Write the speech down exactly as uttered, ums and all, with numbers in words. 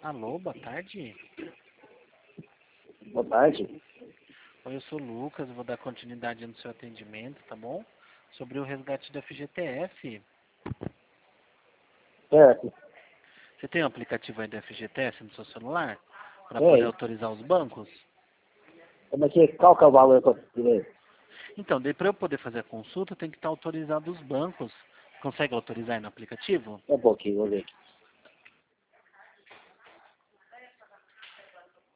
Alô, boa tarde. Boa tarde. Oi, eu sou o Lucas, vou dar continuidade no seu atendimento, tá bom? Sobre o resgate do F G T S. Certo. Você tem o aplicativo aí do F G T S no seu celular? Para poder Tem. autorizar os bancos? Como é que, qual que é o valor que eu tirei? Então, daí para eu poder fazer a consulta, tem que estar autorizado os bancos. Consegue autorizar aí no aplicativo? Um pouquinho, vou ver aqui.